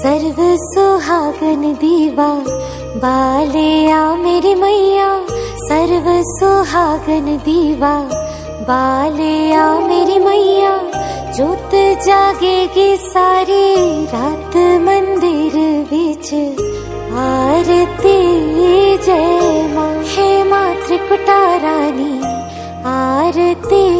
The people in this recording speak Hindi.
सर्व सुहागन दीवा बालिया मेरी मैया, सर्व सुहागन दीवा बालिया मेरी मैया। जोत जागेगी सारी रात मंदिर बिच, आरती जय मां। हे माँ त्रिकुटा रानी आरती